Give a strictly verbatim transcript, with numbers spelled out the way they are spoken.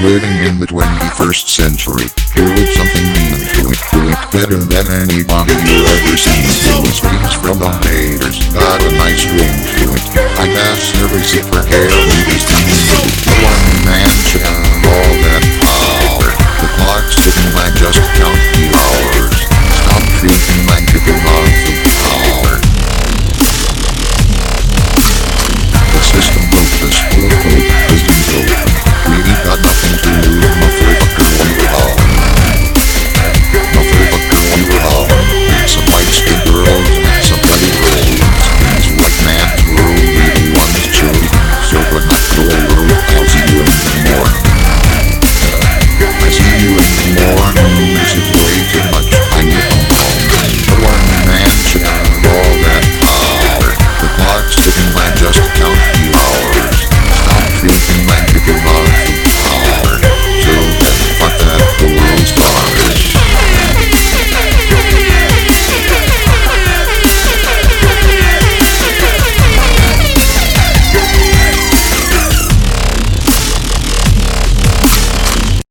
living in the twenty-first century. Here was something mean to it, to it better than anybody you ever seen. It was famous from the haters, got a nice ring to it. I pass every sip for hair movies.